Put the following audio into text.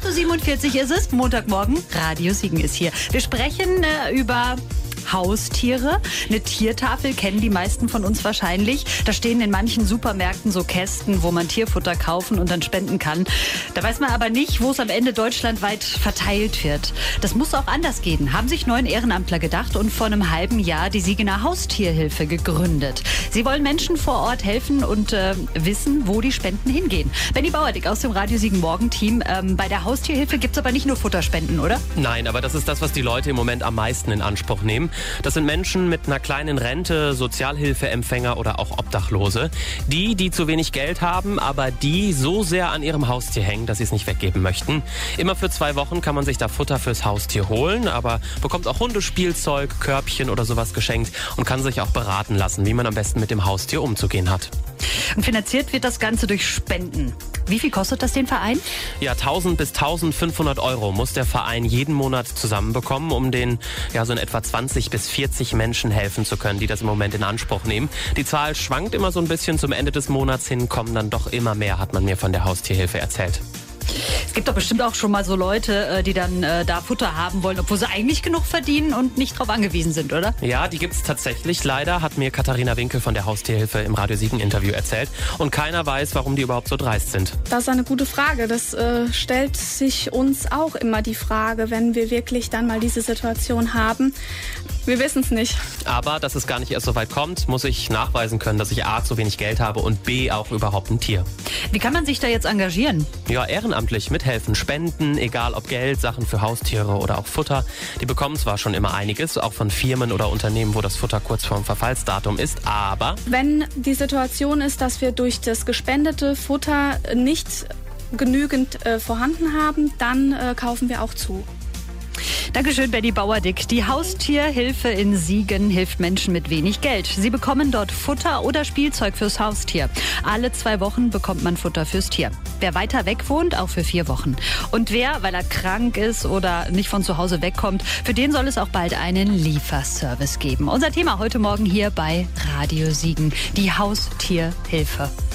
8.47 Uhr ist es, Montagmorgen, Radio Siegen ist hier. Wir sprechen über Haustiere. Eine Tiertafel kennen die meisten von uns wahrscheinlich. Da stehen in manchen Supermärkten so Kästen, wo man Tierfutter kaufen und dann spenden kann. Da weiß man aber nicht, wo es am Ende deutschlandweit verteilt wird. Das muss auch anders gehen, haben sich 9 Ehrenamtler gedacht und vor einem halben Jahr die Siegener Haustierhilfe gegründet. Sie wollen Menschen vor Ort helfen und wissen, wo die Spenden hingehen. Benny Bauerdick aus dem Radio Siegen Morgen-Team. Bei der Haustierhilfe gibt es aber nicht nur Futterspenden, oder? Nein, aber das ist das, was die Leute im Moment am meisten in Anspruch nehmen. Das sind Menschen mit einer kleinen Rente, Sozialhilfeempfänger oder auch Obdachlose. Die zu wenig Geld haben, aber die so sehr an ihrem Haustier hängen, dass sie es nicht weggeben möchten. Immer für 2 Wochen kann man sich da Futter fürs Haustier holen, aber bekommt auch Hundespielzeug, Körbchen oder sowas geschenkt und kann sich auch beraten lassen, wie man am besten mit dem Haustier umzugehen hat. Und finanziert wird das Ganze durch Spenden. Wie viel kostet das den Verein? Ja, 1.000 bis 1.500 Euro muss der Verein jeden Monat zusammenbekommen, um den so in etwa 20 bis 40 Menschen helfen zu können, die das im Moment in Anspruch nehmen. Die Zahl schwankt immer so ein bisschen. Zum Ende des Monats hin kommen dann doch immer mehr, hat man mir von der Haustierhilfe erzählt. Es gibt doch bestimmt auch schon mal so Leute, die dann da Futter haben wollen, obwohl sie eigentlich genug verdienen und nicht drauf angewiesen sind, oder? Ja, die gibt's tatsächlich. Leider hat mir Katharina Winkel von der Haustierhilfe im Radio Siegen Interview erzählt. Und keiner weiß, warum die überhaupt so dreist sind. Das ist eine gute Frage. Das stellt sich uns auch immer die Frage, wenn wir wirklich dann mal diese Situation haben. Wir wissen es nicht. Aber dass es gar nicht erst so weit kommt, muss ich nachweisen können, dass ich A, zu wenig Geld habe und B, auch überhaupt ein Tier. Wie kann man sich da jetzt engagieren? Ja, ehrenamtlich mithelfen, spenden, egal ob Geld, Sachen für Haustiere oder auch Futter. Die bekommen zwar schon immer einiges, auch von Firmen oder Unternehmen, wo das Futter kurz vorm Verfallsdatum ist, aber wenn die Situation ist, dass wir durch das gespendete Futter nicht genügend vorhanden haben, dann kaufen wir auch zu. Dankeschön, Benny Bauerdick. Die Haustierhilfe in Siegen hilft Menschen mit wenig Geld. Sie bekommen dort Futter oder Spielzeug fürs Haustier. Alle 2 Wochen bekommt man Futter fürs Tier. Wer weiter weg wohnt, auch für 4 Wochen. Und wer, weil er krank ist oder nicht von zu Hause wegkommt, für den soll es auch bald einen Lieferservice geben. Unser Thema heute Morgen hier bei Radio Siegen, die Haustierhilfe.